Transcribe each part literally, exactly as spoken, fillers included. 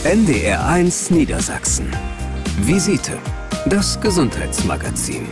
N D R eins Niedersachsen. Visite, das Gesundheitsmagazin.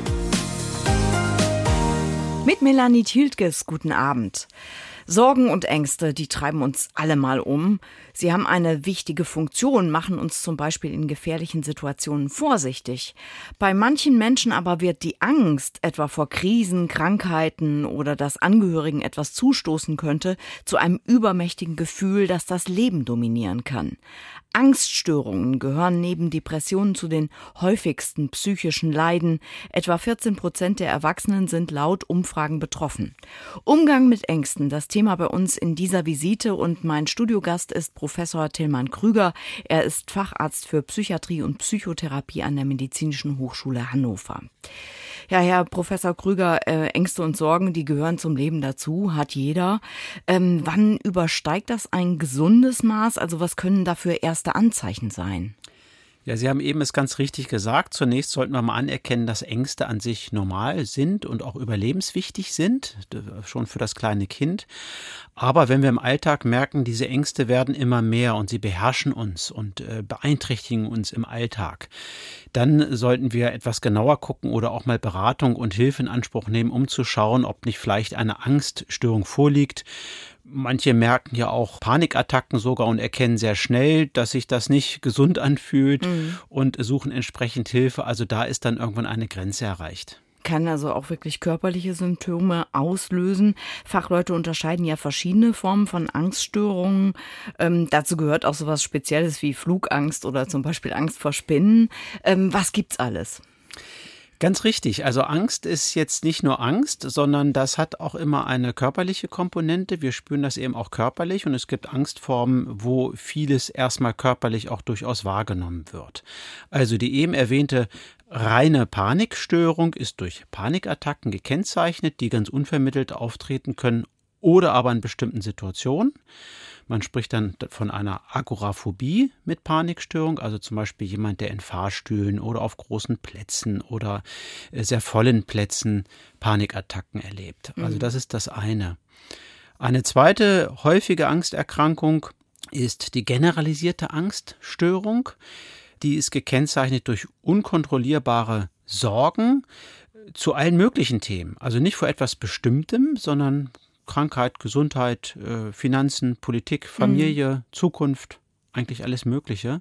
Mit Melanie Thieltges, guten Abend. Sorgen und Ängste, die treiben uns alle mal um. Sie haben eine wichtige Funktion, machen uns zum Beispiel in gefährlichen Situationen vorsichtig. Bei manchen Menschen aber wird die Angst, etwa vor Krisen, Krankheiten oder dass Angehörigen etwas zustoßen könnte, zu einem übermächtigen Gefühl, das das Leben dominieren kann. Angststörungen gehören neben Depressionen zu den häufigsten psychischen Leiden. Etwa vierzehn Prozent der Erwachsenen sind laut Umfragen betroffen. Umgang mit Ängsten, das Thema bei uns in dieser Visite, und mein Studiogast ist Professor Tilman Krüger. Er ist Facharzt für Psychiatrie und Psychotherapie an der Medizinischen Hochschule Hannover. Ja, Herr Professor Krüger, äh, Ängste und Sorgen, die gehören zum Leben dazu, hat jeder. Ähm, wann übersteigt das ein gesundes Maß? Also was können dafür erste Anzeichen sein? Ja, Sie haben eben es ganz richtig gesagt. Zunächst sollten wir mal anerkennen, dass Ängste an sich normal sind und auch überlebenswichtig sind, schon für das kleine Kind. Aber wenn wir im Alltag merken, diese Ängste werden immer mehr und sie beherrschen uns und äh, beeinträchtigen uns im Alltag, dann sollten wir etwas genauer gucken oder auch mal Beratung und Hilfe in Anspruch nehmen, um zu schauen, ob nicht vielleicht eine Angststörung vorliegt. Manche merken ja auch Panikattacken sogar und erkennen sehr schnell, dass sich das nicht gesund anfühlt, mhm. und suchen entsprechend Hilfe. Also da ist dann irgendwann eine Grenze erreicht. Kann also auch wirklich körperliche Symptome auslösen. Fachleute unterscheiden ja verschiedene Formen von Angststörungen. Ähm, dazu gehört auch sowas Spezielles wie Flugangst oder zum Beispiel Angst vor Spinnen. Ähm, was gibt's alles? Ganz richtig. Also Angst ist jetzt nicht nur Angst, sondern das hat auch immer eine körperliche Komponente. Wir spüren das eben auch körperlich, und es gibt Angstformen, wo vieles erstmal körperlich auch durchaus wahrgenommen wird. Also die eben erwähnte reine Panikstörung ist durch Panikattacken gekennzeichnet, die ganz unvermittelt auftreten können oder aber in bestimmten Situationen. Man spricht dann von einer Agoraphobie mit Panikstörung, also zum Beispiel jemand, der in Fahrstühlen oder auf großen Plätzen oder sehr vollen Plätzen Panikattacken erlebt. Also das ist das eine. Eine zweite häufige Angsterkrankung ist die generalisierte Angststörung. Die ist gekennzeichnet durch unkontrollierbare Sorgen zu allen möglichen Themen. Also nicht vor etwas Bestimmtem, sondern Krankheit, Gesundheit, äh, Finanzen, Politik, Familie, mhm. Zukunft, eigentlich alles Mögliche.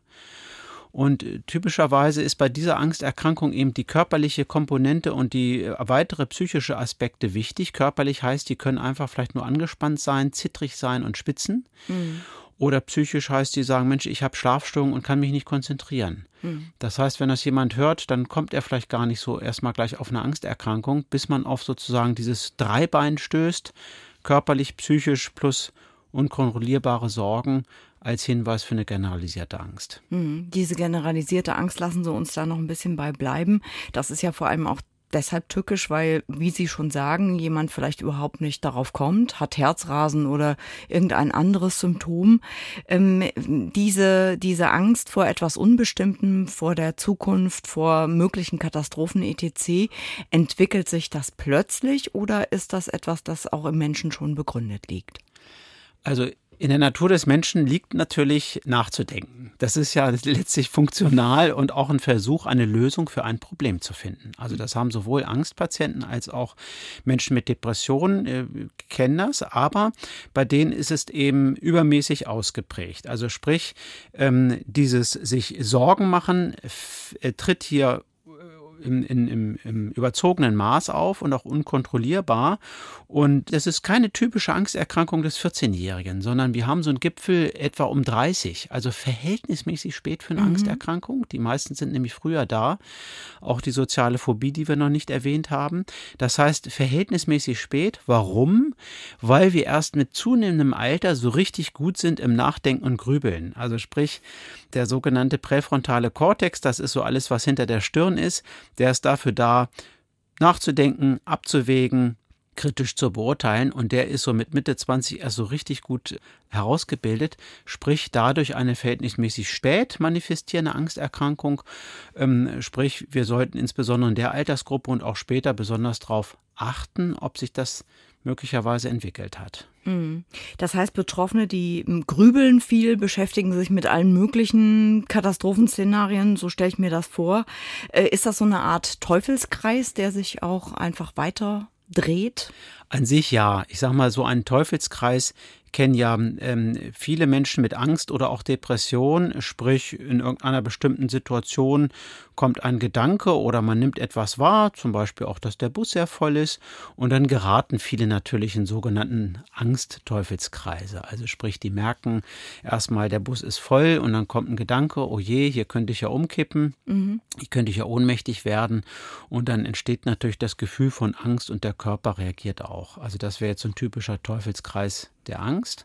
Und äh, typischerweise ist bei dieser Angsterkrankung eben die körperliche Komponente und die äh, weitere psychische Aspekte wichtig. Körperlich heißt, die können einfach vielleicht nur angespannt sein, zittrig sein und schwitzen. Mhm. Oder psychisch heißt, die sagen, Mensch, ich habe Schlafstörungen und kann mich nicht konzentrieren. Mhm. Das heißt, wenn das jemand hört, dann kommt er vielleicht gar nicht so erstmal gleich auf eine Angsterkrankung, bis man auf sozusagen dieses Dreibein stößt, körperlich, psychisch plus unkontrollierbare Sorgen als Hinweis für eine generalisierte Angst. Mhm. Diese generalisierte Angst, lassen Sie uns da noch ein bisschen bei bleiben. Das ist ja vor allem auch deshalb tückisch, weil, wie Sie schon sagen, jemand vielleicht überhaupt nicht darauf kommt, hat Herzrasen oder irgendein anderes Symptom. Ähm, diese, diese Angst vor etwas Unbestimmtem, vor der Zukunft, vor möglichen Katastrophen et cetera, entwickelt sich das plötzlich oder ist das etwas, das auch im Menschen schon begründet liegt? Also in der Natur des Menschen liegt natürlich nachzudenken. Das ist ja letztlich funktional und auch ein Versuch, eine Lösung für ein Problem zu finden. Also das haben sowohl Angstpatienten als auch Menschen mit Depressionen, äh, kennen das, aber bei denen ist es eben übermäßig ausgeprägt. Also sprich, ähm, dieses sich Sorgen machen f- äh, tritt hier Im, in, im, im überzogenen Maß auf und auch unkontrollierbar. Und das ist keine typische Angsterkrankung des vierzehnjährigen, sondern wir haben so einen Gipfel etwa um dreißig, also verhältnismäßig spät für eine mhm. Angsterkrankung. Die meisten sind nämlich früher da. Auch die soziale Phobie, die wir noch nicht erwähnt haben. Das heißt, verhältnismäßig spät. Warum? Weil wir erst mit zunehmendem Alter so richtig gut sind im Nachdenken und Grübeln. Also sprich, der sogenannte präfrontale Kortex, das ist so alles, was hinter der Stirn ist, der ist dafür da, nachzudenken, abzuwägen, kritisch zu beurteilen, und der ist so mit Mitte zwanzig erst so richtig gut herausgebildet, sprich dadurch eine verhältnismäßig spät manifestierende Angsterkrankung, ähm, sprich wir sollten insbesondere in der Altersgruppe und auch später besonders darauf achten, ob sich das möglicherweise entwickelt hat. Das heißt, Betroffene, die grübeln viel, beschäftigen sich mit allen möglichen Katastrophenszenarien, so stelle ich mir das vor. Ist das so eine Art Teufelskreis, der sich auch einfach weiter dreht? An sich ja. Ich sage mal, so einen Teufelskreis kennen ja ähm, viele Menschen mit Angst oder auch Depression, sprich in irgendeiner bestimmten Situation kommt ein Gedanke oder man nimmt etwas wahr, zum Beispiel auch, dass der Bus sehr voll ist, und dann geraten viele natürlich in sogenannten Angst-Teufelskreise. Also sprich, die merken erstmal, der Bus ist voll und dann kommt ein Gedanke, oh je, hier könnte ich ja umkippen, mhm. hier könnte ich ja ohnmächtig werden, und dann entsteht natürlich das Gefühl von Angst und der Körper reagiert auch. Also das wäre jetzt so ein typischer Teufelskreis der Angst.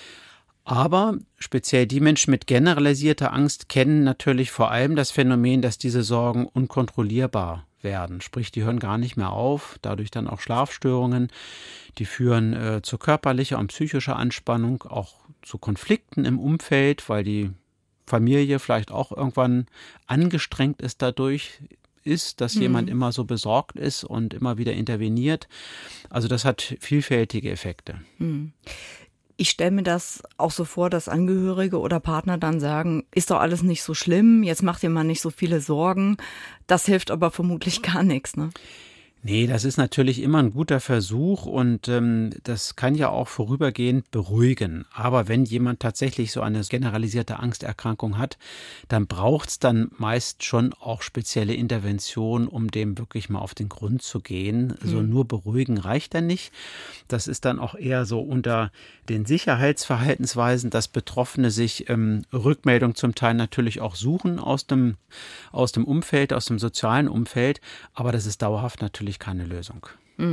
Aber speziell die Menschen mit generalisierter Angst kennen natürlich vor allem das Phänomen, dass diese Sorgen unkontrollierbar werden. Sprich, die hören gar nicht mehr auf, dadurch dann auch Schlafstörungen. Die führen äh, zu körperlicher und psychischer Anspannung, auch zu Konflikten im Umfeld, weil die Familie vielleicht auch irgendwann angestrengt ist dadurch, ist, dass mhm. jemand immer so besorgt ist und immer wieder interveniert. Also das hat vielfältige Effekte. Mhm. Ich stelle mir das auch so vor, dass Angehörige oder Partner dann sagen, ist doch alles nicht so schlimm, jetzt macht ihr mal nicht so viele Sorgen. Das hilft aber vermutlich gar nichts, ne? Nee, das ist natürlich immer ein guter Versuch und ähm, das kann ja auch vorübergehend beruhigen. Aber wenn jemand tatsächlich so eine generalisierte Angsterkrankung hat, dann braucht es dann meist schon auch spezielle Interventionen, um dem wirklich mal auf den Grund zu gehen. Mhm. So nur beruhigen reicht dann nicht. Das ist dann auch eher so unter den Sicherheitsverhaltensweisen, dass Betroffene sich ähm, Rückmeldung zum Teil natürlich auch suchen aus dem, aus dem Umfeld, aus dem sozialen Umfeld. Aber das ist dauerhaft natürlich keine Lösung.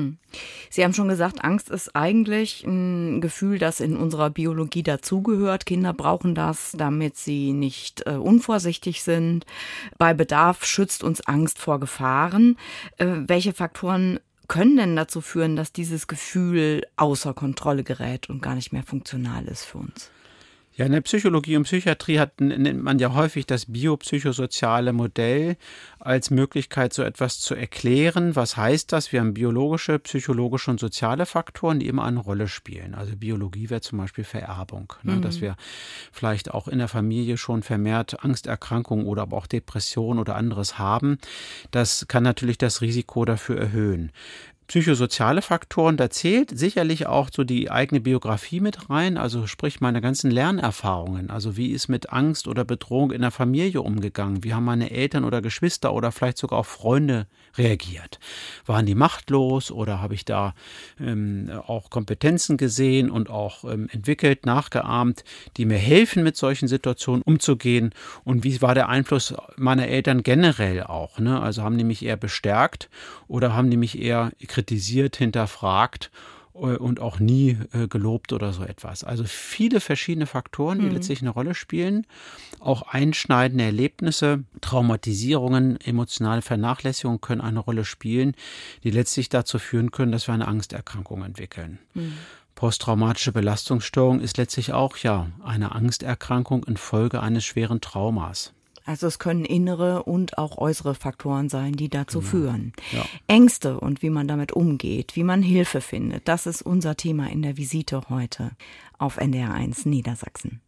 Sie haben schon gesagt, Angst ist eigentlich ein Gefühl, das in unserer Biologie dazugehört. Kinder brauchen das, damit sie nicht äh, unvorsichtig sind. Bei Bedarf schützt uns Angst vor Gefahren. Äh, welche Faktoren können denn dazu führen, dass dieses Gefühl außer Kontrolle gerät und gar nicht mehr funktional ist für uns? Ja, in der Psychologie und Psychiatrie hat, nennt man ja häufig das biopsychosoziale Modell als Möglichkeit, so etwas zu erklären. Was heißt das? Wir haben biologische, psychologische und soziale Faktoren, die immer eine Rolle spielen. Also Biologie wäre zum Beispiel Vererbung, ne? Mhm. Dass wir vielleicht auch in der Familie schon vermehrt Angsterkrankungen oder aber auch Depressionen oder anderes haben. Das kann natürlich das Risiko dafür erhöhen. Psychosoziale Faktoren, da zählt sicherlich auch so die eigene Biografie mit rein, also sprich meine ganzen Lernerfahrungen, also wie ist mit Angst oder Bedrohung in der Familie umgegangen, wie haben meine Eltern oder Geschwister oder vielleicht sogar auch Freunde reagiert, waren die machtlos oder habe ich da ähm, auch Kompetenzen gesehen und auch ähm, entwickelt, nachgeahmt, die mir helfen, mit solchen Situationen umzugehen, und wie war der Einfluss meiner Eltern generell auch, ne? Also haben die mich eher bestärkt oder haben die mich eher kritisiert, hinterfragt und auch nie äh, gelobt oder so etwas. Also viele verschiedene Faktoren, die mhm. letztlich eine Rolle spielen. Auch einschneidende Erlebnisse, Traumatisierungen, emotionale Vernachlässigung können eine Rolle spielen, die letztlich dazu führen können, dass wir eine Angsterkrankung entwickeln. Mhm. Posttraumatische Belastungsstörung ist letztlich auch ja eine Angsterkrankung infolge eines schweren Traumas. Also es können innere und auch äußere Faktoren sein, die dazu genau. führen. Ja. Ängste und wie man damit umgeht, wie man Hilfe findet, das ist unser Thema in der Visite heute auf N D R eins Niedersachsen.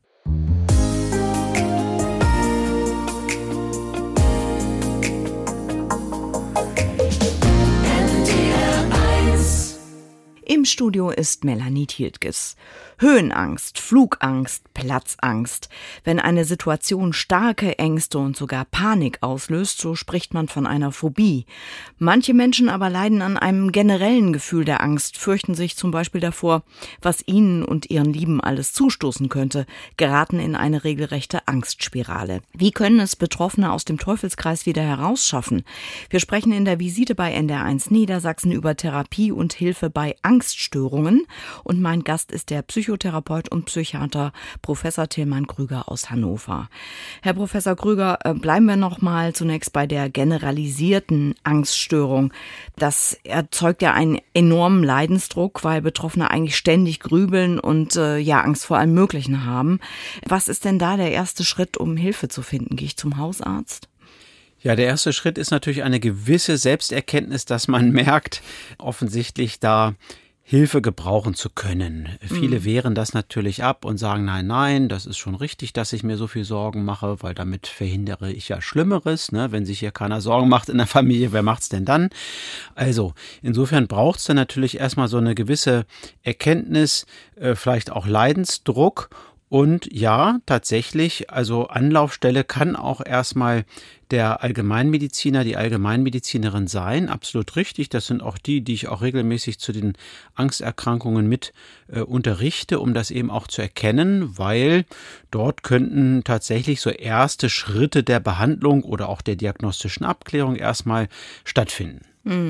Im Studio ist Melanie Thieltges. Höhenangst, Flugangst, Platzangst. Wenn eine Situation starke Ängste und sogar Panik auslöst, so spricht man von einer Phobie. Manche Menschen aber leiden an einem generellen Gefühl der Angst, fürchten sich zum Beispiel davor, was ihnen und ihren Lieben alles zustoßen könnte, geraten in eine regelrechte Angstspirale. Wie können es Betroffene aus dem Teufelskreis wieder herausschaffen? Wir sprechen in der Visite bei N D R eins Niedersachsen über Therapie und Hilfe bei Angststörungen, und mein Gast ist der Psychotherapeut und Psychiater Professor Tilman Krüger aus Hannover. Herr Professor Krüger, bleiben wir noch mal zunächst bei der generalisierten Angststörung. Das erzeugt ja einen enormen Leidensdruck, weil Betroffene eigentlich ständig grübeln und äh, ja Angst vor allem Möglichen haben. Was ist denn da der erste Schritt, um Hilfe zu finden? Gehe ich zum Hausarzt? Ja, der erste Schritt ist natürlich eine gewisse Selbsterkenntnis, dass man merkt, offensichtlich da Hilfe gebrauchen zu können. Mhm. Viele wehren das natürlich ab und sagen, nein, nein, das ist schon richtig, dass ich mir so viel Sorgen mache, weil damit verhindere ich ja Schlimmeres. Ne? Wenn sich hier keiner Sorgen macht in der Familie, wer macht's denn dann? Also insofern braucht es dann natürlich erstmal so eine gewisse Erkenntnis, äh, vielleicht auch Leidensdruck. Und ja, tatsächlich, also Anlaufstelle kann auch erstmal der Allgemeinmediziner, die Allgemeinmedizinerin sein. Absolut richtig. Das sind auch die, die ich auch regelmäßig zu den Angsterkrankungen mit äh, unterrichte, um das eben auch zu erkennen, weil dort könnten tatsächlich so erste Schritte der Behandlung oder auch der diagnostischen Abklärung erstmal stattfinden.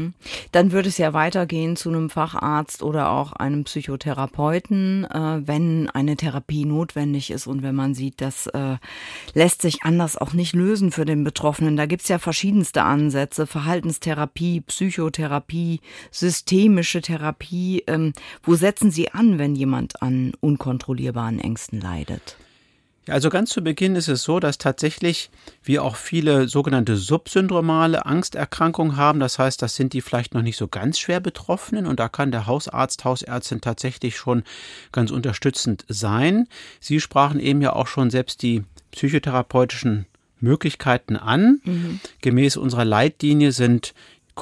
Dann würde es ja weitergehen zu einem Facharzt oder auch einem Psychotherapeuten, äh, wenn eine Therapie notwendig ist und wenn man sieht, das äh, lässt sich anders auch nicht lösen für den Betroffenen. Da gibt es ja verschiedenste Ansätze, Verhaltenstherapie, Psychotherapie, systemische Therapie. Ähm, wo setzen Sie an, wenn jemand an unkontrollierbaren Ängsten leidet? Also ganz zu Beginn ist es so, dass tatsächlich wir auch viele sogenannte subsyndromale Angsterkrankungen haben. Das heißt, das sind die vielleicht noch nicht so ganz schwer Betroffenen und da kann der Hausarzt, Hausärztin tatsächlich schon ganz unterstützend sein. Sie sprachen eben ja auch schon selbst die psychotherapeutischen Möglichkeiten an. Mhm. Gemäß unserer Leitlinie sind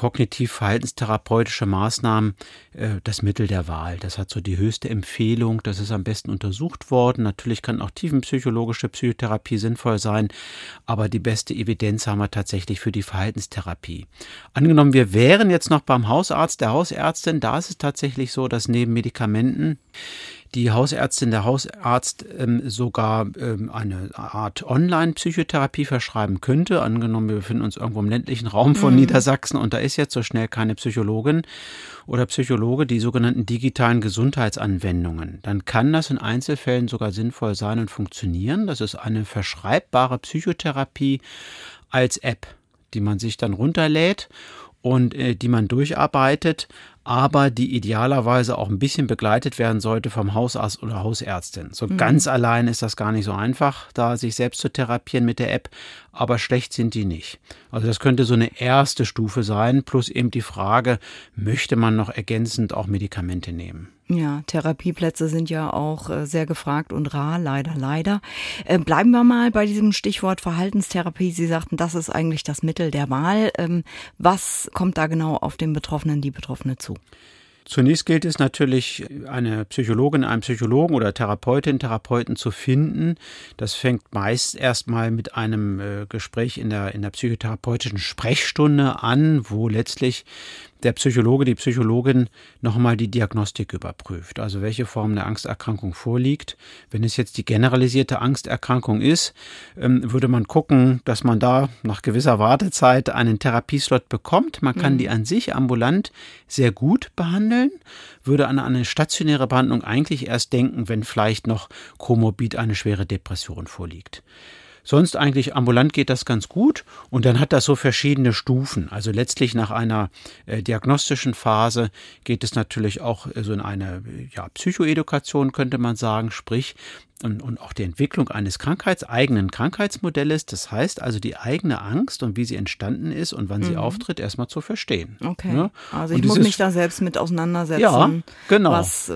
kognitiv-verhaltenstherapeutische Maßnahmen äh, das Mittel der Wahl. Das hat so die höchste Empfehlung, das ist am besten untersucht worden. Natürlich kann auch tiefenpsychologische Psychotherapie sinnvoll sein, aber die beste Evidenz haben wir tatsächlich für die Verhaltenstherapie. Angenommen, wir wären jetzt noch beim Hausarzt, der Hausärztin, da ist es tatsächlich so, dass neben Medikamenten die Hausärztin, der Hausarzt ähm, sogar ähm, eine Art Online-Psychotherapie verschreiben könnte. Angenommen, wir befinden uns irgendwo im ländlichen Raum von mhm. Niedersachsen und da ist jetzt so schnell keine Psychologin oder Psychologe, die sogenannten digitalen Gesundheitsanwendungen. Dann kann das in Einzelfällen sogar sinnvoll sein und funktionieren. Das ist eine verschreibbare Psychotherapie als App, die man sich dann runterlädt und äh, die man durcharbeitet, aber die idealerweise auch ein bisschen begleitet werden sollte vom Hausarzt oder Hausärztin. So mhm. ganz allein ist das gar nicht so einfach, da sich selbst zu therapieren mit der App, aber schlecht sind die nicht. Also das könnte so eine erste Stufe sein, plus eben die Frage, möchte man noch ergänzend auch Medikamente nehmen? Ja, Therapieplätze sind ja auch äh, sehr gefragt und rar, leider, leider. Äh, bleiben wir mal bei diesem Stichwort Verhaltenstherapie. Sie sagten, das ist eigentlich das Mittel der Wahl. Ähm, was kommt da genau auf den Betroffenen, die Betroffene zu? Zunächst gilt es natürlich, eine Psychologin, einen Psychologen oder Therapeutin, Therapeuten zu finden. Das fängt meist erstmal mit einem äh, Gespräch in der, in der psychotherapeutischen Sprechstunde an, wo letztlich der Psychologe, die Psychologin nochmal die Diagnostik überprüft, also welche Form der Angsterkrankung vorliegt. Wenn es jetzt die generalisierte Angsterkrankung ist, ähm, würde man gucken, dass man da nach gewisser Wartezeit einen Therapieslot bekommt. Man kann mhm. die an sich ambulant sehr gut behandeln, würde an eine stationäre Behandlung eigentlich erst denken, wenn vielleicht noch komorbid eine schwere Depression vorliegt. Sonst eigentlich ambulant geht das ganz gut und dann hat das so verschiedene Stufen. Also letztlich nach einer äh, diagnostischen Phase geht es natürlich auch äh, so in eine ja, Psychoedukation, könnte man sagen, sprich und, und auch die Entwicklung eines krankheitseigenen Krankheitsmodells. Das heißt also die eigene Angst und wie sie entstanden ist und wann mhm. sie auftritt, erstmal zu verstehen. Okay, ne? Also ich und muss dieses, mich da selbst mit auseinandersetzen. Ja, genau. Was,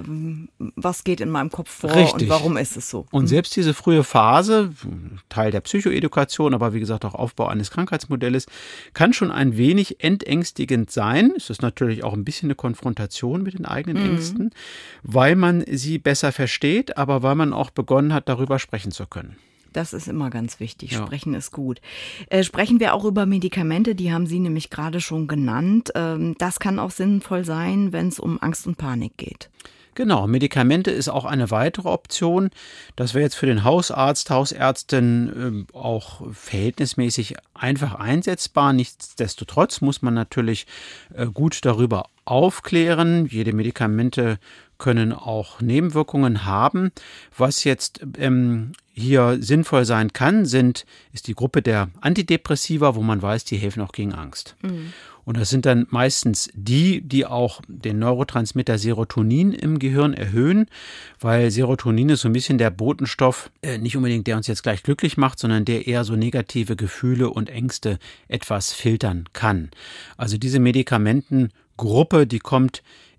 was geht in meinem Kopf vor Richtig. Und warum ist es so? Und selbst diese frühe Phase, Teil der Psychoedukation, aber wie gesagt auch Aufbau eines Krankheitsmodells, kann schon ein wenig entängstigend sein. Es ist natürlich auch ein bisschen eine Konfrontation mit den eigenen mhm. Ängsten, weil man sie besser versteht, aber weil man auch begonnen hat, darüber sprechen zu können. Das ist immer ganz wichtig. Ja. Sprechen ist gut. Äh, sprechen wir auch über Medikamente, die haben Sie nämlich gerade schon genannt. Ähm, das kann auch sinnvoll sein, wenn es um Angst und Panik geht. Genau, Medikamente ist auch eine weitere Option. Das wäre jetzt für den Hausarzt, Hausärztin äh, auch verhältnismäßig einfach einsetzbar. Nichtsdestotrotz muss man natürlich äh, gut darüber aufklären. Jede Medikamente können auch Nebenwirkungen haben. Was jetzt ähm, hier sinnvoll sein kann, sind, ist die Gruppe der Antidepressiva, wo man weiß, die helfen auch gegen Angst. Mhm. Und das sind dann meistens die, die auch den Neurotransmitter Serotonin im Gehirn erhöhen, weil Serotonin ist so ein bisschen der Botenstoff, äh, nicht unbedingt der uns jetzt gleich glücklich macht, sondern der eher so negative Gefühle und Ängste etwas filtern kann. Also diese Medikamentengruppe, die kommt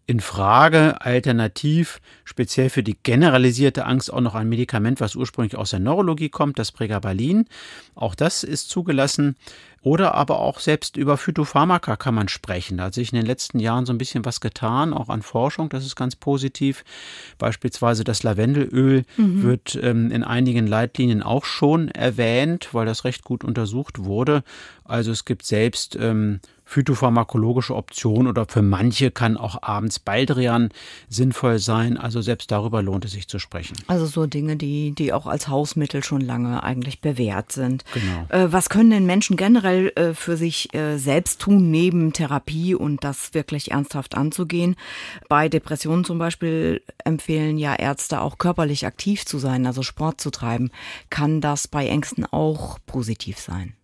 in Frage. Alternativ, speziell für die generalisierte Angst, auch noch ein Medikament, was ursprünglich aus der Neurologie kommt, das Pregabalin. Auch das ist zugelassen. Oder aber auch selbst über Phytopharmaka kann man sprechen. Da hat sich in den letzten Jahren so ein bisschen was getan, auch an Forschung, das ist ganz positiv. Beispielsweise das Lavendelöl mhm. wird ähm, in einigen Leitlinien auch schon erwähnt, weil das recht gut untersucht wurde. Also es gibt selbst ähm, phytopharmakologische Optionen oder für manche kann auch abends Baldrian sinnvoll sein. Also selbst darüber lohnt es sich zu sprechen. Also so Dinge, die, die auch als Hausmittel schon lange eigentlich bewährt sind. Genau. Äh, was können denn Menschen generell äh, für sich äh, selbst tun, neben Therapie und das wirklich ernsthaft anzugehen? Bei Depressionen zum Beispiel empfehlen ja Ärzte auch körperlich aktiv zu sein, also Sport zu treiben. Kann das bei Ängsten auch positiv sein?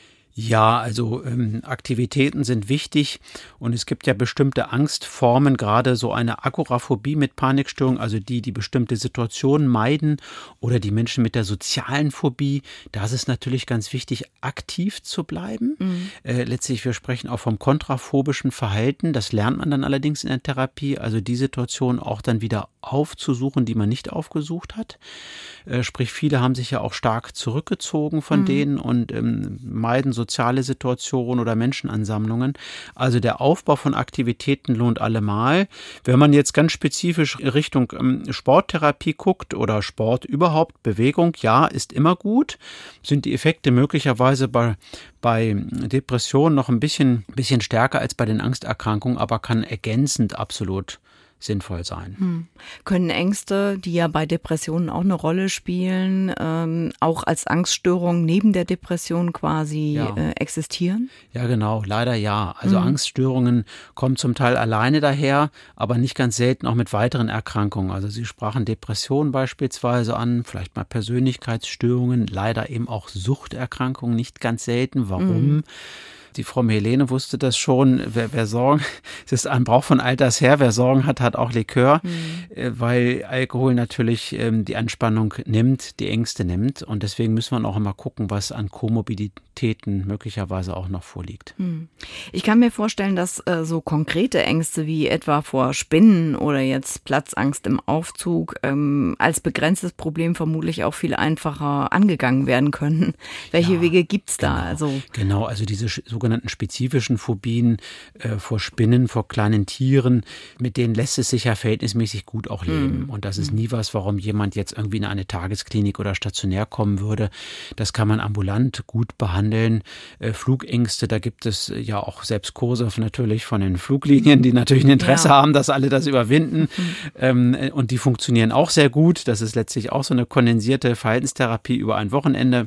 Ja, also ähm, Aktivitäten sind wichtig und es gibt ja bestimmte Angstformen, gerade so eine Agoraphobie mit Panikstörung, also die, die bestimmte Situationen meiden oder die Menschen mit der sozialen Phobie. Da ist es natürlich ganz wichtig, aktiv zu bleiben. Mhm. Äh, letztlich, wir sprechen auch vom kontraphobischen Verhalten. Das lernt man dann allerdings in der Therapie, also die Situation auch dann wieder aufzusuchen, die man nicht aufgesucht hat. Äh, sprich, viele haben sich ja auch stark zurückgezogen von mhm. denen und ähm, meiden soziale Situationen oder Menschenansammlungen. Also der Aufbau von Aktivitäten lohnt allemal. Wenn man jetzt ganz spezifisch Richtung ähm, Sporttherapie guckt oder Sport überhaupt, Bewegung, ja, ist immer gut. Sind die Effekte möglicherweise bei bei Depressionen noch ein bisschen, bisschen stärker als bei den Angsterkrankungen, aber kann ergänzend absolut sinnvoll sein. Hm. Können Ängste, die ja bei Depressionen auch eine Rolle spielen, ähm, auch als Angststörung neben der Depression quasi ja. äh, existieren? Ja, genau, leider ja. Also mhm. Angststörungen kommen zum Teil alleine daher, aber nicht ganz selten auch mit weiteren Erkrankungen. Also Sie sprachen Depressionen beispielsweise an, vielleicht mal Persönlichkeitsstörungen, leider eben auch Suchterkrankungen, nicht ganz selten. Warum? Mhm. Die Frau Helene wusste das schon, wer, wer Sorgen, es ist ein Brauch von alters her, wer Sorgen hat, hat auch Likör, mhm. weil Alkohol natürlich ähm, die Anspannung nimmt, die Ängste nimmt und deswegen müssen wir auch immer gucken, was an Komorbiditäten möglicherweise auch noch vorliegt. Mhm. Ich kann mir vorstellen, dass äh, so konkrete Ängste wie etwa vor Spinnen oder jetzt Platzangst im Aufzug ähm, als begrenztes Problem vermutlich auch viel einfacher angegangen werden können. Welche ja, Wege gibt's da? Genau, also genau, also diese so sogenannten spezifischen Phobien äh, vor Spinnen, vor kleinen Tieren, mit denen lässt es sich ja verhältnismäßig gut auch leben. Mm. Und das ist nie was, warum jemand jetzt irgendwie in eine Tagesklinik oder stationär kommen würde. Das kann man ambulant gut behandeln. Äh, Flugängste, da gibt es ja auch selbst Kurse natürlich von den Fluglinien, die natürlich ein Interesse ja. haben, dass alle das überwinden. Mhm. Ähm, und die funktionieren auch sehr gut. Das ist letztlich auch so eine kondensierte Verhaltenstherapie über ein Wochenende.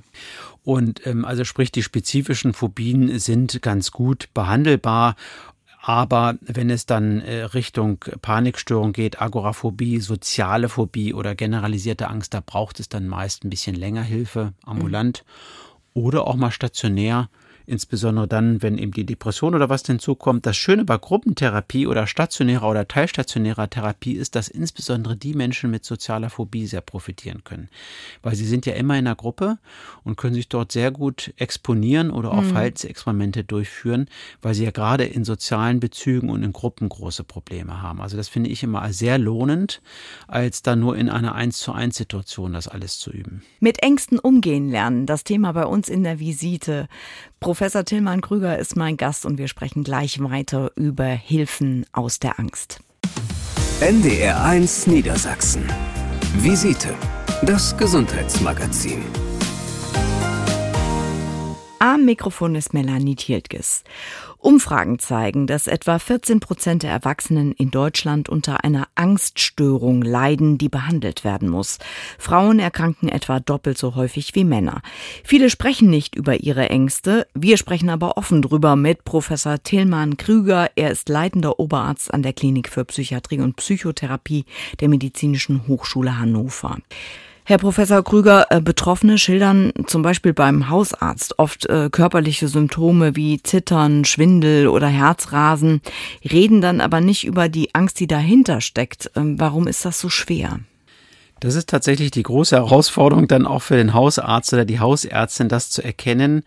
Und ähm, also sprich, die spezifischen Phobien sind ganz gut behandelbar. Aber wenn es dann äh, Richtung Panikstörung geht, Agoraphobie, soziale Phobie oder generalisierte Angst, da braucht es dann meist ein bisschen länger Hilfe, ambulant mhm. oder auch mal stationär. Insbesondere dann, wenn eben die Depression oder was hinzukommt. Das Schöne bei Gruppentherapie oder stationärer oder teilstationärer Therapie ist, dass insbesondere die Menschen mit sozialer Phobie sehr profitieren können. Weil sie sind ja immer in einer Gruppe und können sich dort sehr gut exponieren oder auch mhm. Verhaltensexperimente durchführen, weil sie ja gerade in sozialen Bezügen und in Gruppen große Probleme haben. Also das finde ich immer als sehr lohnend, als dann nur in einer eins zu eins Situation das alles zu üben. Mit Ängsten umgehen lernen, das Thema bei uns in der Visite. Professor Tillmann Krüger ist mein Gast und wir sprechen gleich weiter über Hilfen aus der Angst. N D R eins Niedersachsen. Visite, das Gesundheitsmagazin. Am Mikrofon ist Melanie Thieltges. Umfragen zeigen, dass etwa vierzehn Prozent der Erwachsenen in Deutschland unter einer Angststörung leiden, die behandelt werden muss. Frauen erkranken etwa doppelt so häufig wie Männer. Viele sprechen nicht über ihre Ängste. Wir sprechen aber offen drüber mit Professor Tillmann Krüger. Er ist leitender Oberarzt an der Klinik für Psychiatrie und Psychotherapie der Medizinischen Hochschule Hannover. Herr Professor Krüger, äh, Betroffene schildern zum Beispiel beim Hausarzt oft äh, körperliche Symptome wie Zittern, Schwindel oder Herzrasen, reden dann aber nicht über die Angst, die dahinter steckt. Ähm, warum ist das so schwer? Das ist tatsächlich die große Herausforderung dann auch für den Hausarzt oder die Hausärztin, das zu erkennen.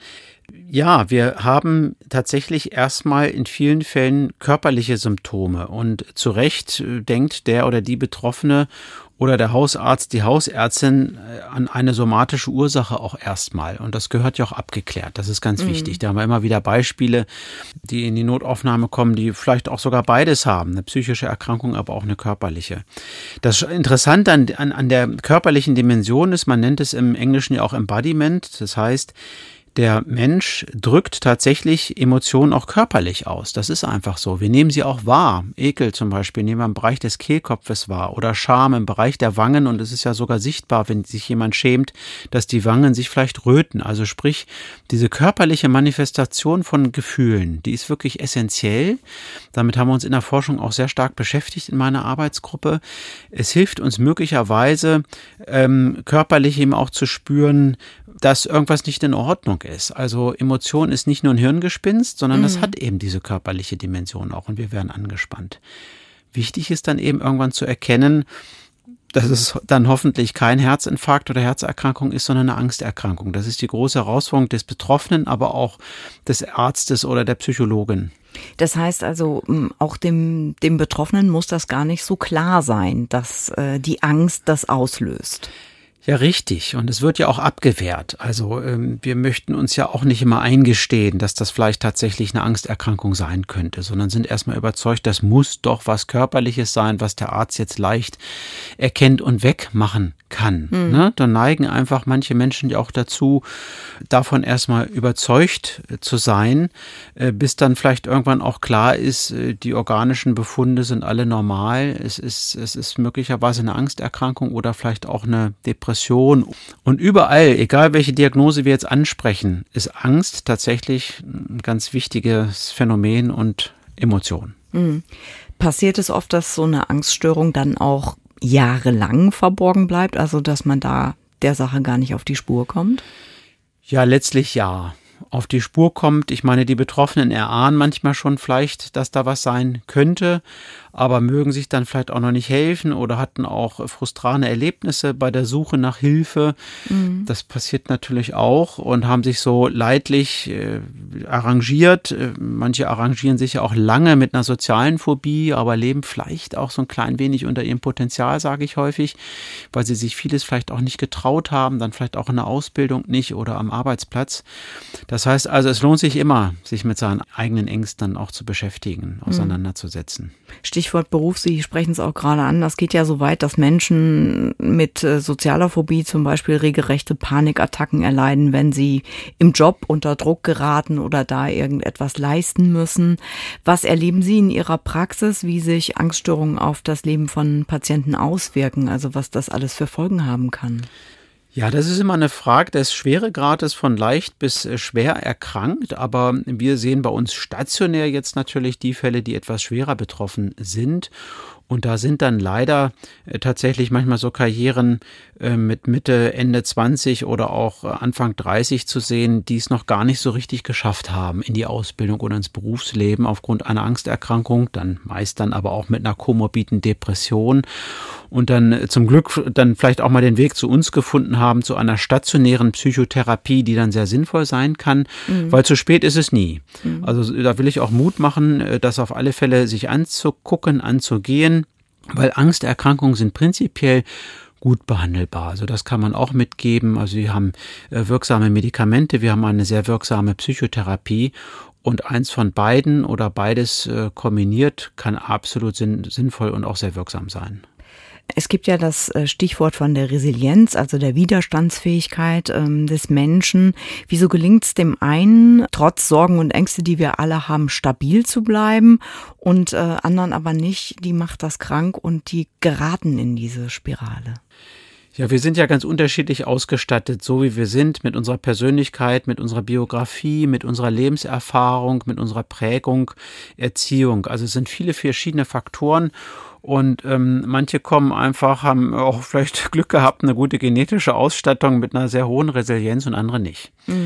Ja, wir haben tatsächlich erstmal in vielen Fällen körperliche Symptome und zu Recht denkt der oder die Betroffene oder der Hausarzt, die Hausärztin an eine somatische Ursache auch erstmal. Und das gehört ja auch abgeklärt. Das ist ganz mhm. wichtig. Da haben wir immer wieder Beispiele, die in die Notaufnahme kommen, die vielleicht auch sogar beides haben. Eine psychische Erkrankung, aber auch eine körperliche. Das Interessante an, an, an der körperlichen Dimension ist, man nennt es im Englischen ja auch Embodiment. Das heißt, der Mensch drückt tatsächlich Emotionen auch körperlich aus. Das ist einfach so. Wir nehmen sie auch wahr. Ekel zum Beispiel nehmen wir im Bereich des Kehlkopfes wahr oder Scham im Bereich der Wangen. Und es ist ja sogar sichtbar, wenn sich jemand schämt, dass die Wangen sich vielleicht röten. Also sprich, diese körperliche Manifestation von Gefühlen, die ist wirklich essentiell. Damit haben wir uns in der Forschung auch sehr stark beschäftigt in meiner Arbeitsgruppe. Es hilft uns möglicherweise, ähm, körperlich eben auch zu spüren, dass irgendwas nicht in Ordnung ist. Also Emotion ist nicht nur ein Hirngespinst, sondern mhm. das hat eben diese körperliche Dimension auch und wir werden angespannt. Wichtig ist dann eben irgendwann zu erkennen, dass es dann hoffentlich kein Herzinfarkt oder Herzerkrankung ist, sondern eine Angsterkrankung. Das ist die große Herausforderung des Betroffenen, aber auch des Arztes oder der Psychologin. Das heißt also, auch dem, dem Betroffenen muss das gar nicht so klar sein, dass äh, die Angst das auslöst. Ja, richtig. Und es wird ja auch abgewehrt. Also ähm, wir möchten uns ja auch nicht immer eingestehen, dass das vielleicht tatsächlich eine Angsterkrankung sein könnte, sondern sind erstmal überzeugt, das muss doch was Körperliches sein, was der Arzt jetzt leicht erkennt und wegmachen kann. Mhm. Ne? Da neigen einfach manche Menschen ja auch dazu, davon erstmal überzeugt zu sein, äh, bis dann vielleicht irgendwann auch klar ist, äh, die organischen Befunde sind alle normal. Es ist, es ist möglicherweise eine Angsterkrankung oder vielleicht auch eine Depression. Und überall, egal welche Diagnose wir jetzt ansprechen, ist Angst tatsächlich ein ganz wichtiges Phänomen und Emotion. Mhm. Passiert es oft, dass so eine Angststörung dann auch jahrelang verborgen bleibt, also dass man da der Sache gar nicht auf die Spur kommt? Ja, letztlich ja. Auf die Spur kommt. Ich meine, die Betroffenen erahnen manchmal schon vielleicht, dass da was sein könnte, aber mögen sich dann vielleicht auch noch nicht helfen oder hatten auch frustrierende Erlebnisse bei der Suche nach Hilfe. Mhm. Das passiert natürlich auch und haben sich so leidlich äh, arrangiert. Manche arrangieren sich ja auch lange mit einer sozialen Phobie, aber leben vielleicht auch so ein klein wenig unter ihrem Potenzial, sage ich häufig, weil sie sich vieles vielleicht auch nicht getraut haben, dann vielleicht auch in der Ausbildung nicht oder am Arbeitsplatz. Das heißt also, es lohnt sich immer, sich mit seinen eigenen Ängsten dann auch zu beschäftigen, auseinanderzusetzen. Stichwort Beruf, Sie sprechen es auch gerade an. Das geht ja so weit, dass Menschen mit äh, sozialer Phobie zum Beispiel regelrechte Panikattacken erleiden, wenn sie im Job unter Druck geraten oder da irgendetwas leisten müssen. Was erleben Sie in Ihrer Praxis, wie sich Angststörungen auf das Leben von Patienten auswirken? Also was das alles für Folgen haben kann? Ja, das ist immer eine Frage des Schweregrades von leicht bis schwer erkrankt, aber wir sehen bei uns stationär jetzt natürlich die Fälle, die etwas schwerer betroffen sind. Und da sind dann leider äh, tatsächlich manchmal so Karrieren äh, mit Mitte, Ende zwanzig oder auch äh, Anfang dreißig zu sehen, die es noch gar nicht so richtig geschafft haben in die Ausbildung oder ins Berufsleben aufgrund einer Angsterkrankung, dann meist dann aber auch mit einer komorbiden Depression und dann äh, zum Glück dann vielleicht auch mal den Weg zu uns gefunden haben, zu einer stationären Psychotherapie, die dann sehr sinnvoll sein kann, mhm. weil zu spät ist es nie. Mhm. Also da will ich auch Mut machen, äh, das auf alle Fälle sich anzugucken, anzugehen, weil Angsterkrankungen sind prinzipiell gut behandelbar. Also das kann man auch mitgeben. Also wir haben äh, wirksame Medikamente, wir haben eine sehr wirksame Psychotherapie und eins von beiden oder beides äh, kombiniert kann absolut sinn- sinnvoll und auch sehr wirksam sein. Es gibt ja das Stichwort von der Resilienz, also der Widerstandsfähigkeit ähm, des Menschen. Wieso gelingt es dem einen, trotz Sorgen und Ängste, die wir alle haben, stabil zu bleiben und äh, anderen aber nicht, die macht das krank und die geraten in diese Spirale? Ja, wir sind ja ganz unterschiedlich ausgestattet, so wie wir sind, mit unserer Persönlichkeit, mit unserer Biografie, mit unserer Lebenserfahrung, mit unserer Prägung, Erziehung. Also es sind viele verschiedene Faktoren. Und ähm, manche kommen einfach, haben auch vielleicht Glück gehabt, eine gute genetische Ausstattung mit einer sehr hohen Resilienz und andere nicht. Mhm.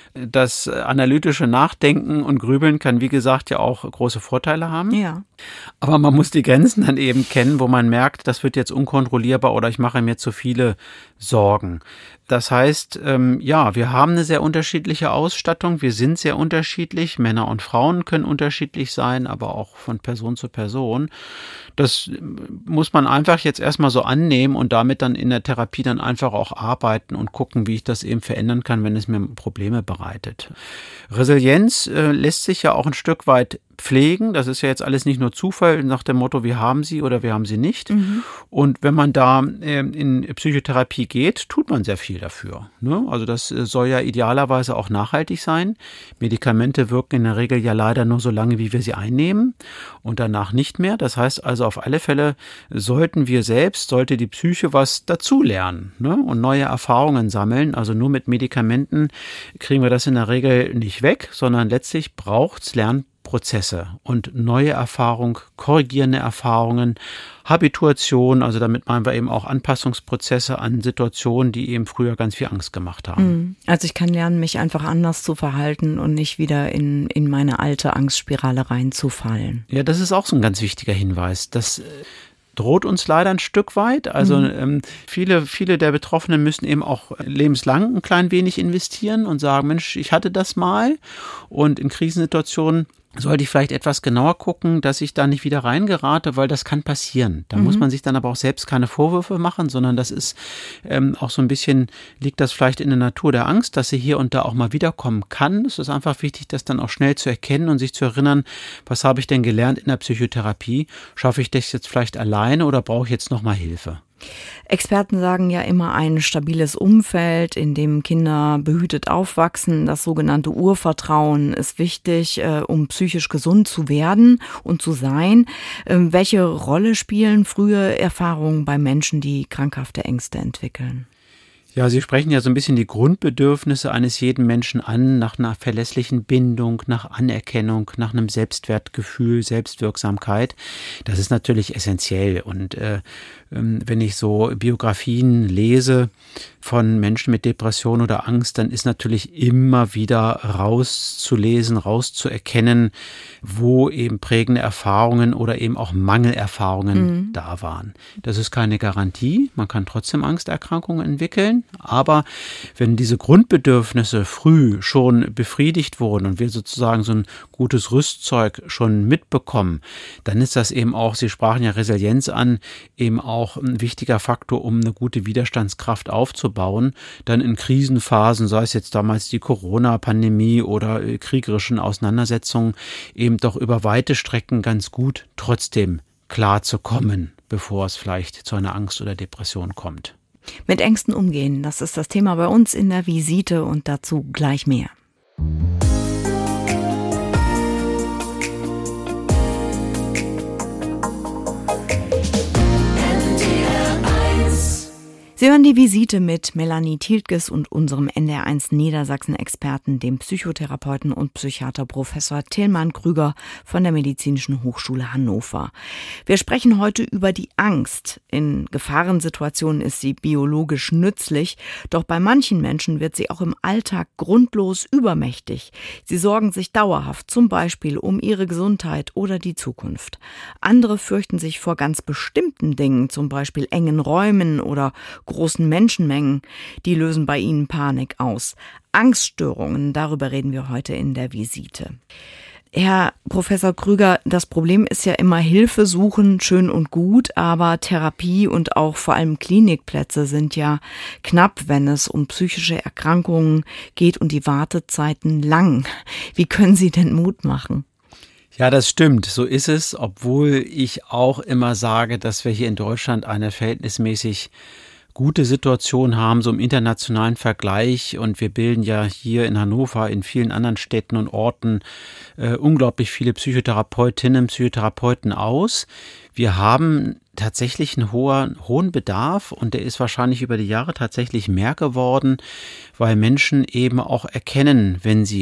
Das analytische Nachdenken und Grübeln kann, wie gesagt, ja auch große Vorteile haben. Ja. Aber man muss die Grenzen dann eben kennen, wo man merkt, das wird jetzt unkontrollierbar oder ich mache mir zu viele Sorgen. Das heißt, ähm, ja, wir haben eine sehr unterschiedliche Ausstattung. Wir sind sehr unterschiedlich. Männer und Frauen können unterschiedlich sein, aber auch von Person zu Person. Das muss man einfach jetzt erstmal so annehmen und damit dann in der Therapie dann einfach auch arbeiten und gucken, wie ich das eben verändern kann, wenn es mir Probleme bereitet. Resilienz äh, lässt sich ja auch ein Stück weit pflegen. Das ist ja jetzt alles nicht nur Zufall nach dem Motto, wir haben sie oder wir haben sie nicht. Mhm. Und wenn man da äh, in Psychotherapie geht, tut man sehr viel dafür. Ne? Also das äh, soll ja idealerweise auch nachhaltig sein. Medikamente wirken in der Regel ja leider nur so lange, wie wir sie einnehmen und danach nicht mehr. Das heißt also auf alle Fälle sollten wir selbst, sollte die Psyche was dazulernen, ne? Und neue Erfahrungen sammeln. Also nur mit Medikamenten kriegen wir das in der Regel nicht weg, sondern letztlich braucht es Lernprozesse und neue Erfahrung, korrigierende Erfahrungen, Habituation, also damit meinen wir eben auch Anpassungsprozesse an Situationen, die eben früher ganz viel Angst gemacht haben. Also ich kann lernen, mich einfach anders zu verhalten und nicht wieder in, in meine alte Angstspirale reinzufallen. Ja, das ist auch so ein ganz wichtiger Hinweis. Das droht uns leider ein Stück weit. Also mhm. ähm, viele, viele der Betroffenen müssen eben auch lebenslang ein klein wenig investieren und sagen, Mensch, ich hatte das mal und in Krisensituationen sollte ich vielleicht etwas genauer gucken, dass ich da nicht wieder reingerate, weil das kann passieren. Da mhm. muss man sich dann aber auch selbst keine Vorwürfe machen, sondern das ist ähm, auch so ein bisschen, liegt das vielleicht in der Natur der Angst, dass sie hier und da auch mal wiederkommen kann. Es ist einfach wichtig, das dann auch schnell zu erkennen und sich zu erinnern, was habe ich denn gelernt in der Psychotherapie? Schaffe ich das jetzt vielleicht alleine oder brauche ich jetzt nochmal Hilfe? Experten sagen ja immer, ein stabiles Umfeld, in dem Kinder behütet aufwachsen, das sogenannte Urvertrauen ist wichtig, äh, um psychisch gesund zu werden und zu sein. Ähm, welche Rolle spielen frühe Erfahrungen bei Menschen, die krankhafte Ängste entwickeln? Ja, Sie sprechen ja so ein bisschen die Grundbedürfnisse eines jeden Menschen an, nach einer verlässlichen Bindung, nach Anerkennung, nach einem Selbstwertgefühl, Selbstwirksamkeit. Das ist natürlich essentiell. Und äh, wenn ich so Biografien lese von Menschen mit Depression oder Angst, dann ist natürlich immer wieder rauszulesen, rauszuerkennen, wo eben prägende Erfahrungen oder eben auch Mangelerfahrungen mhm. da waren. Das ist keine Garantie. Man kann trotzdem Angsterkrankungen entwickeln. Aber wenn diese Grundbedürfnisse früh schon befriedigt wurden und wir sozusagen so ein gutes Rüstzeug schon mitbekommen, dann ist das eben auch, Sie sprachen ja Resilienz an, eben auch ein wichtiger Faktor, um eine gute Widerstandskraft aufzubauen, dann in Krisenphasen, sei es jetzt damals die Corona-Pandemie oder kriegerischen Auseinandersetzungen, eben doch über weite Strecken ganz gut trotzdem klar zu kommen, bevor es vielleicht zu einer Angst oder Depression kommt. Mit Ängsten umgehen, das ist das Thema bei uns in der Visite und dazu gleich mehr. Sie hören die Visite mit Melanie Tieltges und unserem N D R eins Niedersachsen-Experten, dem Psychotherapeuten und Psychiater Professor Tilman Krüger von der Medizinischen Hochschule Hannover. Wir sprechen heute über die Angst. In Gefahrensituationen ist sie biologisch nützlich, doch bei manchen Menschen wird sie auch im Alltag grundlos übermächtig. Sie sorgen sich dauerhaft, zum Beispiel um ihre Gesundheit oder die Zukunft. Andere fürchten sich vor ganz bestimmten Dingen, zum Beispiel engen Räumen oder großen Menschenmengen, die lösen bei ihnen Panik aus. Angststörungen, darüber reden wir heute in der Visite. Herr Professor Krüger, das Problem ist ja immer Hilfe suchen, schön und gut, aber Therapie und auch vor allem Klinikplätze sind ja knapp, wenn es um psychische Erkrankungen geht und die Wartezeiten lang. Wie können Sie denn Mut machen? Ja, das stimmt. So ist es, obwohl ich auch immer sage, dass wir hier in Deutschland eine verhältnismäßig gute Situation haben, so im internationalen Vergleich. Und wir bilden ja hier in Hannover, in vielen anderen Städten und Orten äh, unglaublich viele Psychotherapeutinnen, Psychotherapeuten aus. Wir haben tatsächlich einen hohen, hohen Bedarf und der ist wahrscheinlich über die Jahre tatsächlich mehr geworden, weil Menschen eben auch erkennen, wenn sie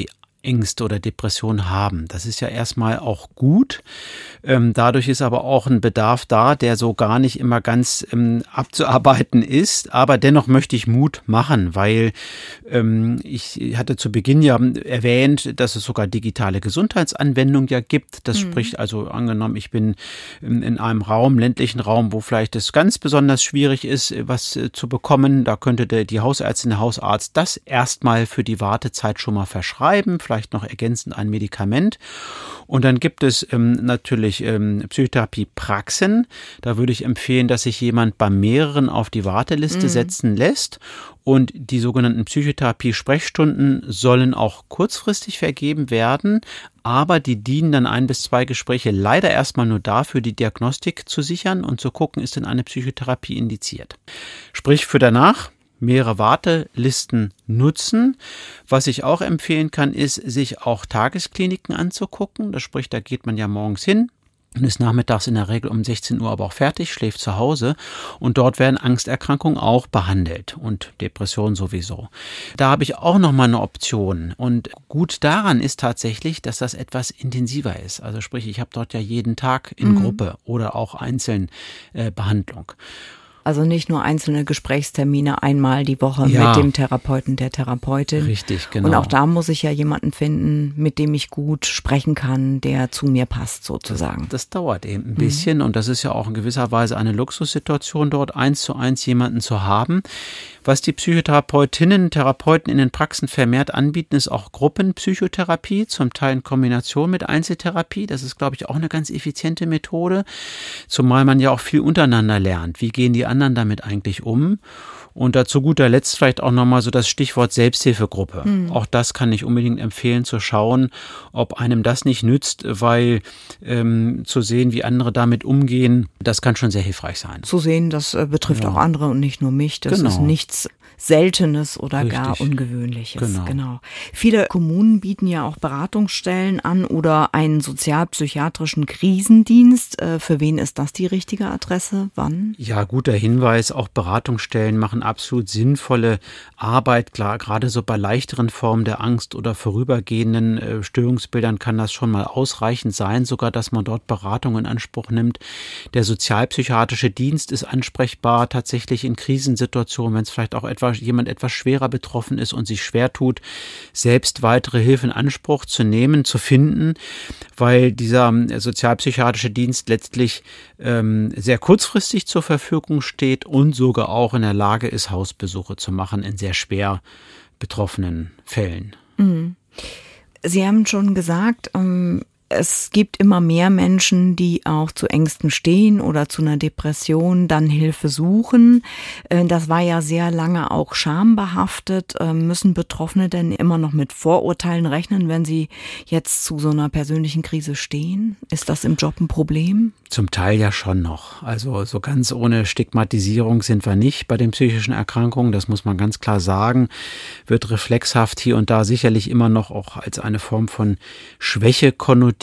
Ängste oder Depressionen haben. Das ist ja erstmal auch gut. Ähm, dadurch ist aber auch ein Bedarf da, der so gar nicht immer ganz ähm, abzuarbeiten ist. Aber dennoch möchte ich Mut machen, weil ähm, ich hatte zu Beginn ja erwähnt, dass es sogar digitale Gesundheitsanwendungen ja gibt. Das mhm. spricht also angenommen, ich bin in, in einem Raum, ländlichen Raum, wo vielleicht es ganz besonders schwierig ist, was äh, zu bekommen. Da könnte der, die Hausärztin, der Hausarzt das erstmal für die Wartezeit schon mal verschreiben, vielleicht noch ergänzend ein Medikament. Und dann gibt es ähm, natürlich ähm, Psychotherapiepraxen. Da würde ich empfehlen, dass sich jemand bei mehreren auf die Warteliste mhm. setzen lässt. Und die sogenannten Psychotherapie-Sprechstunden sollen auch kurzfristig vergeben werden, aber die dienen dann ein bis zwei Gespräche leider erstmal nur dafür, die Diagnostik zu sichern und zu gucken, ist denn eine Psychotherapie indiziert. Sprich für danach mehrere Wartelisten nutzen. Was ich auch empfehlen kann, ist, sich auch Tageskliniken anzugucken. Das spricht, da geht man ja morgens hin und ist nachmittags in der Regel um sechzehn Uhr aber auch fertig, schläft zu Hause. Und dort werden Angsterkrankungen auch behandelt und Depressionen sowieso. Da habe ich auch nochmal eine Option. Und gut daran ist tatsächlich, dass das etwas intensiver ist. Also sprich, ich habe dort ja jeden Tag in mhm. Gruppe oder auch einzeln äh, Behandlung. Also nicht nur einzelne Gesprächstermine einmal die Woche ja. mit dem Therapeuten, der Therapeutin. Richtig, genau. Und auch da muss ich ja jemanden finden, mit dem ich gut sprechen kann, der zu mir passt sozusagen. Das, das dauert eben ein bisschen mhm. und das ist ja auch in gewisser Weise eine Luxussituation, dort eins zu eins jemanden zu haben. Was die Psychotherapeutinnen und Therapeuten in den Praxen vermehrt anbieten, ist auch Gruppenpsychotherapie, zum Teil in Kombination mit Einzeltherapie. Das ist, glaube ich, auch eine ganz effiziente Methode, zumal man ja auch viel untereinander lernt. Wie gehen die anderen damit eigentlich um? Und dazu guter Letzt vielleicht auch nochmal so das Stichwort Selbsthilfegruppe. Mhm. Auch das kann ich unbedingt empfehlen, zu schauen, ob einem das nicht nützt, weil ähm, zu sehen, wie andere damit umgehen, das kann schon sehr hilfreich sein. Zu sehen, das äh, betrifft ja. auch andere und nicht nur mich. Das genau. ist nichts Seltenes oder Richtig. gar Ungewöhnliches. Genau. genau. Viele Kommunen bieten ja auch Beratungsstellen an oder einen sozialpsychiatrischen Krisendienst. Äh, für wen ist das die richtige Adresse? Wann? Ja, guter Hinweis. Auch Beratungsstellen machen absolut sinnvolle Arbeit. Klar, gerade so bei leichteren Formen der Angst oder vorübergehenden äh, Störungsbildern kann das schon mal ausreichend sein, sogar, dass man dort Beratung in Anspruch nimmt. Der sozialpsychiatrische Dienst ist ansprechbar, tatsächlich in Krisensituationen, wenn es vielleicht auch etwas jemand etwas schwerer betroffen ist und sich schwer tut, selbst weitere Hilfe in Anspruch zu nehmen, zu finden, weil dieser sozialpsychiatrische Dienst letztlich ähm, sehr kurzfristig zur Verfügung steht und sogar auch in der Lage ist, Hausbesuche zu machen in sehr schwer betroffenen Fällen. Mhm. Sie haben schon gesagt, ähm es gibt immer mehr Menschen, die auch zu Ängsten stehen oder zu einer Depression, dann Hilfe suchen. Das war ja sehr lange auch schambehaftet. Müssen Betroffene denn immer noch mit Vorurteilen rechnen, wenn sie jetzt zu so einer persönlichen Krise stehen? Ist das im Job ein Problem? Zum Teil ja schon noch. Also so ganz ohne Stigmatisierung sind wir nicht bei den psychischen Erkrankungen. Das muss man ganz klar sagen. Wird reflexhaft hier und da sicherlich immer noch auch als eine Form von Schwäche konnotiert.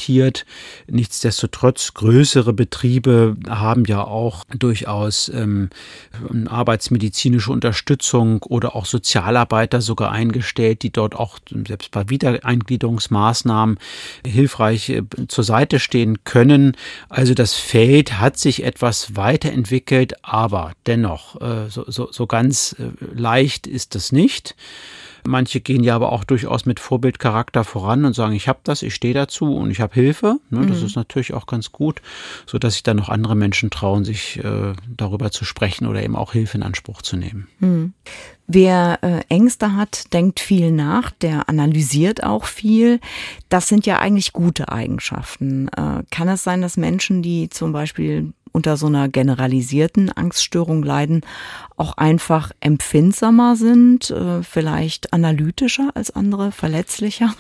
Nichtsdestotrotz, größere Betriebe haben ja auch durchaus ähm, arbeitsmedizinische Unterstützung oder auch Sozialarbeiter sogar eingestellt, die dort auch selbst bei Wiedereingliederungsmaßnahmen hilfreich äh, zur Seite stehen können. Also das Feld hat sich etwas weiterentwickelt, aber dennoch, äh, so, so, so ganz äh, leicht ist das nicht. Manche gehen ja aber auch durchaus mit Vorbildcharakter voran und sagen, ich habe das, ich stehe dazu und ich habe Hilfe. Ne, das mhm. ist natürlich auch ganz gut, sodass sich dann noch andere Menschen trauen, sich äh, darüber zu sprechen oder eben auch Hilfe in Anspruch zu nehmen. Mhm. Wer äh, Ängste hat, denkt viel nach, der analysiert auch viel. Das sind ja eigentlich gute Eigenschaften. Äh, kann es sein, dass Menschen, die zum Beispiel unter so einer generalisierten Angststörung leiden, auch einfach empfindsamer sind, äh, vielleicht analytischer als andere, verletzlicher?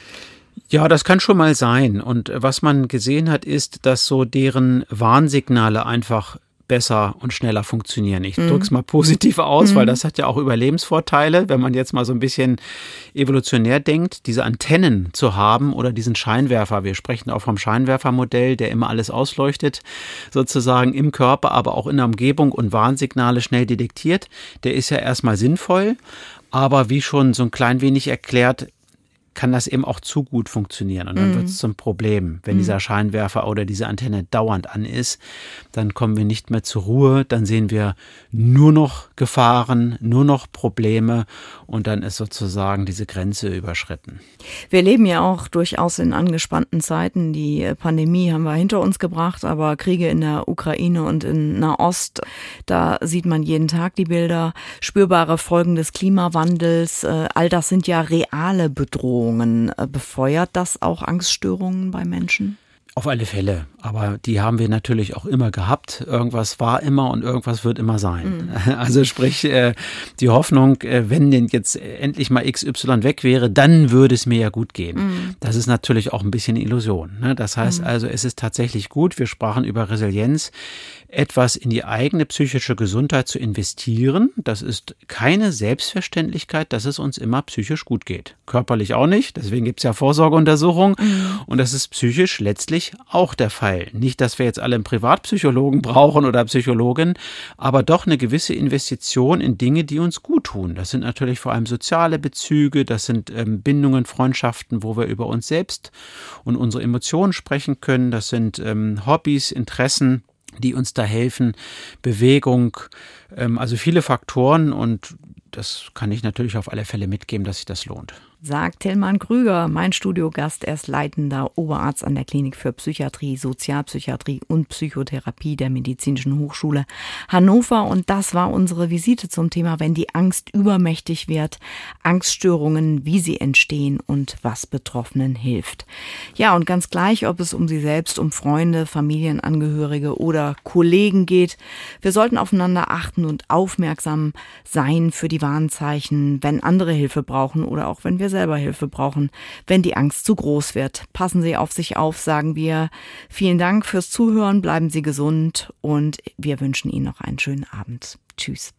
Ja, das kann schon mal sein. Und was man gesehen hat, ist, dass so deren Warnsignale einfach besser und schneller funktionieren. Ich drücke es mal positiv aus, mhm. weil das hat ja auch Überlebensvorteile, wenn man jetzt mal so ein bisschen evolutionär denkt, diese Antennen zu haben oder diesen Scheinwerfer. Wir sprechen auch vom Scheinwerfermodell, der immer alles ausleuchtet, sozusagen im Körper, aber auch in der Umgebung und Warnsignale schnell detektiert. Der ist ja erstmal sinnvoll, aber wie schon so ein klein wenig erklärt, kann das eben auch zu gut funktionieren und dann mhm. wird es zum Problem. Wenn mhm. dieser Scheinwerfer oder diese Antenne dauernd an ist, dann kommen wir nicht mehr zur Ruhe, dann sehen wir nur noch Gefahren, nur noch Probleme und dann ist sozusagen diese Grenze überschritten. Wir leben ja auch durchaus in angespannten Zeiten. Die Pandemie haben wir hinter uns gebracht, aber Kriege in der Ukraine und in Nahost, da sieht man jeden Tag die Bilder, spürbare Folgen des Klimawandels. All das sind ja reale Bedrohungen. Befeuert das auch Angststörungen bei Menschen? Auf alle Fälle, aber die haben wir natürlich auch immer gehabt. Irgendwas war immer und irgendwas wird immer sein. Mhm. Also sprich, die Hoffnung, wenn denn jetzt endlich mal X Y weg wäre, dann würde es mir ja gut gehen. Mhm. Das ist natürlich auch ein bisschen Illusion. Das heißt also, es ist tatsächlich gut, wir sprachen über Resilienz, etwas in die eigene psychische Gesundheit zu investieren. Das ist keine Selbstverständlichkeit, dass es uns immer psychisch gut geht. Körperlich auch nicht, deswegen gibt es ja Vorsorgeuntersuchungen. Mhm. Und das ist psychisch letztlich auch der Fall. Nicht, dass wir jetzt alle einen Privatpsychologen brauchen oder Psychologin, aber doch eine gewisse Investition in Dinge, die uns gut tun. Das sind natürlich vor allem soziale Bezüge, das sind ähm, Bindungen, Freundschaften, wo wir über uns selbst und unsere Emotionen sprechen können. Das sind ähm, Hobbys, Interessen, die uns da helfen, Bewegung, ähm, also viele Faktoren und das kann ich natürlich auf alle Fälle mitgeben, dass sich das lohnt. Sagt Tillmann Krüger, mein Studiogast. Er ist leitender Oberarzt an der Klinik für Psychiatrie, Sozialpsychiatrie und Psychotherapie der Medizinischen Hochschule Hannover. Und das war unsere Visite zum Thema, wenn die Angst übermächtig wird, Angststörungen, wie sie entstehen und was Betroffenen hilft. Ja, und ganz gleich, ob es um sie selbst, um Freunde, Familienangehörige oder Kollegen geht, wir sollten aufeinander achten und aufmerksam sein für die Warnzeichen, wenn andere Hilfe brauchen oder auch wenn wir selber Hilfe brauchen, wenn die Angst zu groß wird. Passen Sie auf sich auf, sagen wir. Vielen Dank fürs Zuhören, bleiben Sie gesund und wir wünschen Ihnen noch einen schönen Abend. Tschüss.